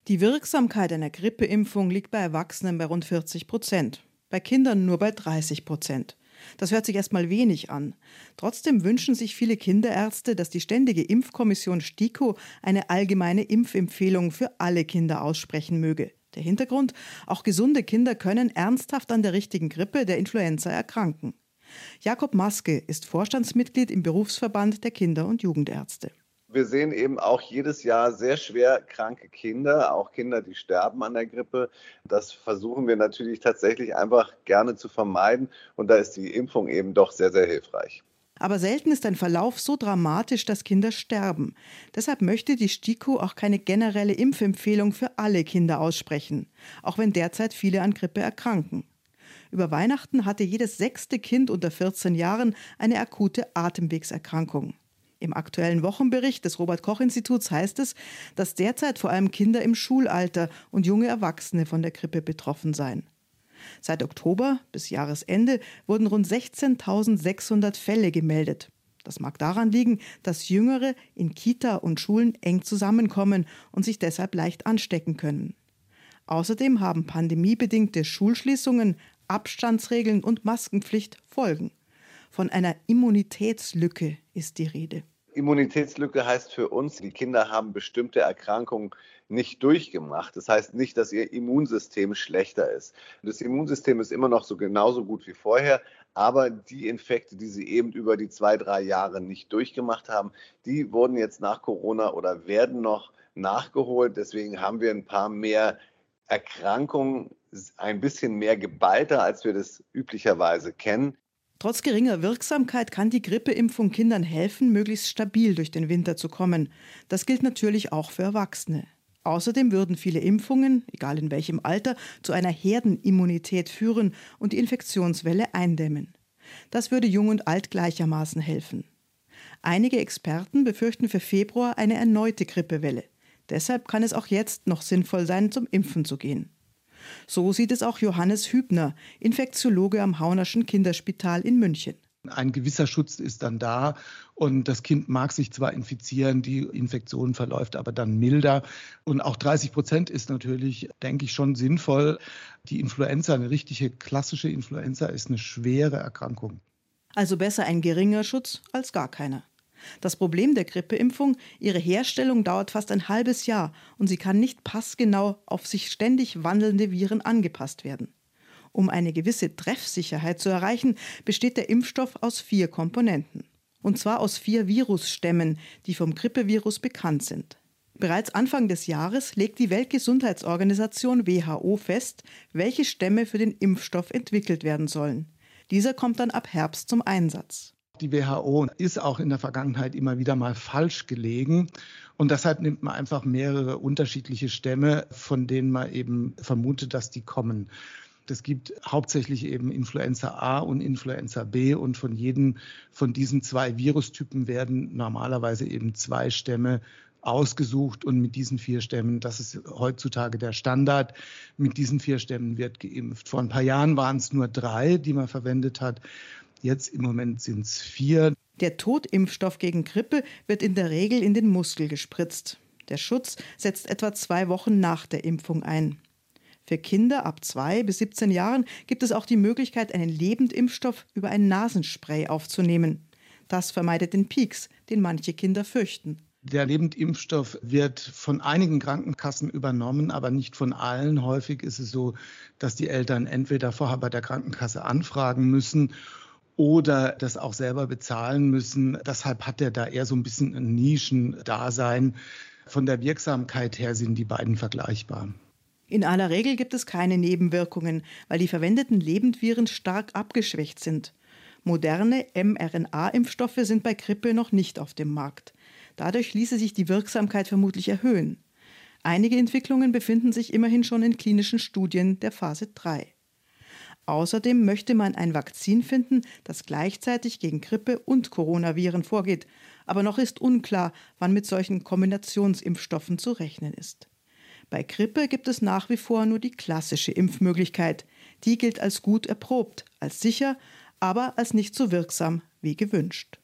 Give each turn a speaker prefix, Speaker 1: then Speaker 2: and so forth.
Speaker 1: Die Wirksamkeit einer Grippeimpfung liegt bei Erwachsenen bei rund 40%, bei Kindern nur bei 30%. Das hört sich erstmal wenig an. Trotzdem wünschen sich viele Kinderärzte, dass die Ständige Impfkommission STIKO eine allgemeine Impfempfehlung für alle Kinder aussprechen möge. Der Hintergrund: Auch gesunde Kinder können ernsthaft an der richtigen Grippe, der Influenza, erkranken. Jakob Maske ist Vorstandsmitglied im Berufsverband der Kinder- und Jugendärzte.
Speaker 2: Wir sehen eben auch jedes Jahr sehr schwer kranke Kinder, auch Kinder, die sterben an der Grippe. Das versuchen wir natürlich tatsächlich einfach gerne zu vermeiden. Und da ist die Impfung eben doch sehr, sehr hilfreich.
Speaker 1: Aber selten ist ein Verlauf so dramatisch, dass Kinder sterben. Deshalb möchte die STIKO auch keine generelle Impfempfehlung für alle Kinder aussprechen, auch wenn derzeit viele an Grippe erkranken. Über Weihnachten hatte jedes 6. Kind unter 14 Jahren eine akute Atemwegserkrankung. Im aktuellen Wochenbericht des Robert-Koch-Instituts heißt es, dass derzeit vor allem Kinder im Schulalter und junge Erwachsene von der Grippe betroffen seien. Seit Oktober bis Jahresende wurden rund 16.600 Fälle gemeldet. Das mag daran liegen, dass Jüngere in Kita und Schulen eng zusammenkommen und sich deshalb leicht anstecken können. Außerdem haben pandemiebedingte Schulschließungen, Abstandsregeln und Maskenpflicht Folgen. Von einer Immunitätslücke ist die Rede.
Speaker 2: Immunitätslücke heißt für uns, die Kinder haben bestimmte Erkrankungen nicht durchgemacht. Das heißt nicht, dass ihr Immunsystem schlechter ist. Das Immunsystem ist immer noch so genauso gut wie vorher, aber die Infekte, die sie eben über die 2-3 Jahre nicht durchgemacht haben, die wurden jetzt nach Corona oder werden noch nachgeholt. Deswegen haben wir ein paar mehr Erkrankungen, ein bisschen mehr geballter, als wir das üblicherweise kennen.
Speaker 1: Trotz geringer Wirksamkeit kann die Grippeimpfung Kindern helfen, möglichst stabil durch den Winter zu kommen. Das gilt natürlich auch für Erwachsene. Außerdem würden viele Impfungen, egal in welchem Alter, zu einer Herdenimmunität führen und die Infektionswelle eindämmen. Das würde Jung und Alt gleichermaßen helfen. Einige Experten befürchten für Februar eine erneute Grippewelle. Deshalb kann es auch jetzt noch sinnvoll sein, zum Impfen zu gehen. So sieht es auch Johannes Hübner, Infektiologe am Haunerschen Kinderspital in München.
Speaker 3: Ein gewisser Schutz ist dann da und das Kind mag sich zwar infizieren, die Infektion verläuft aber dann milder. Und auch 30% ist natürlich, denke ich, schon sinnvoll. Die Influenza, eine richtige klassische Influenza, ist eine schwere Erkrankung.
Speaker 1: Also besser ein geringer Schutz als gar keiner. Das Problem der Grippeimpfung: Ihre Herstellung dauert fast ein halbes Jahr und sie kann nicht passgenau auf sich ständig wandelnde Viren angepasst werden. Um eine gewisse Treffsicherheit zu erreichen, besteht der Impfstoff aus 4 Komponenten. Und zwar aus 4 Virusstämmen, die vom Grippevirus bekannt sind. Bereits Anfang des Jahres legt die Weltgesundheitsorganisation WHO fest, welche Stämme für den Impfstoff entwickelt werden sollen. Dieser kommt dann ab Herbst zum Einsatz.
Speaker 3: Die WHO ist auch in der Vergangenheit immer wieder mal falsch gelegen und deshalb nimmt man einfach mehrere unterschiedliche Stämme, von denen man eben vermutet, dass die kommen. Es gibt hauptsächlich eben Influenza A und Influenza B und von jedem von diesen 2 Virustypen werden normalerweise eben 2 Stämme ausgesucht und mit diesen 4 Stämmen, das ist heutzutage der Standard, mit diesen 4 Stämmen wird geimpft. Vor ein paar Jahren waren es nur 3, die man verwendet hat. Jetzt im Moment sind es 4.
Speaker 1: Der Totimpfstoff gegen Grippe wird in der Regel in den Muskel gespritzt. Der Schutz setzt etwa 2 Wochen nach der Impfung ein. Für Kinder ab 2 bis 17 Jahren gibt es auch die Möglichkeit, einen Lebendimpfstoff über ein Nasenspray aufzunehmen. Das vermeidet den Pieks, den manche Kinder fürchten.
Speaker 3: Der Lebendimpfstoff wird von einigen Krankenkassen übernommen, aber nicht von allen. Häufig ist es so, dass die Eltern entweder vorher bei der Krankenkasse anfragen müssen oder das auch selber bezahlen müssen. Deshalb hat er da eher so ein bisschen ein Nischendasein. Von der Wirksamkeit her sind die beiden vergleichbar.
Speaker 1: In aller Regel gibt es keine Nebenwirkungen, weil die verwendeten Lebendviren stark abgeschwächt sind. Moderne mRNA-Impfstoffe sind bei Grippe noch nicht auf dem Markt. Dadurch ließe sich die Wirksamkeit vermutlich erhöhen. Einige Entwicklungen befinden sich immerhin schon in klinischen Studien der Phase 3. Außerdem möchte man ein Vakzin finden, das gleichzeitig gegen Grippe und Coronaviren vorgeht. Aber noch ist unklar, wann mit solchen Kombinationsimpfstoffen zu rechnen ist. Bei Grippe gibt es nach wie vor nur die klassische Impfmöglichkeit. Die gilt als gut erprobt, als sicher, aber als nicht so wirksam wie gewünscht.